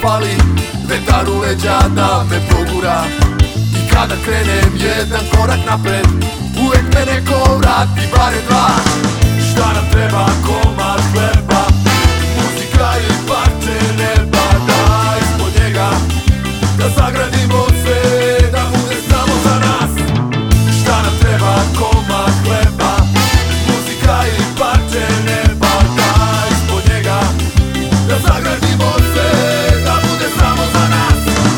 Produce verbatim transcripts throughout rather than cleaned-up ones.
fali vetar u leđa da me pogura. I kada krenem jedan korak napred, uvek me neko vrati bare dva. Šta nam treba, komad hleba, muzika i parče neba, da ispod njega da sagradimo sve, da bude samo za nas. Šta nam treba, komad hleba, muzika i parče neba, da ispod njega da sagradimo sve, da bude samo za nas.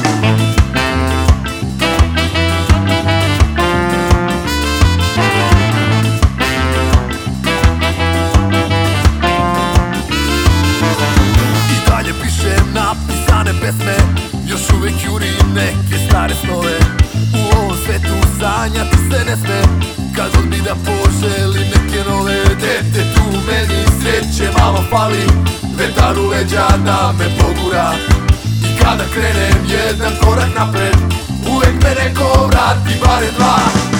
I dalje pišem napisane pesme, još uvek jurim neke stare snove. U ovom svetu sanjati se ne sme, kad god mi da poželim neke nove. Dete tu meni sreće malo fali, vetar u leđa da me pogura. I kada krenem jedan korak napred, uvek me neko vrati bare dva.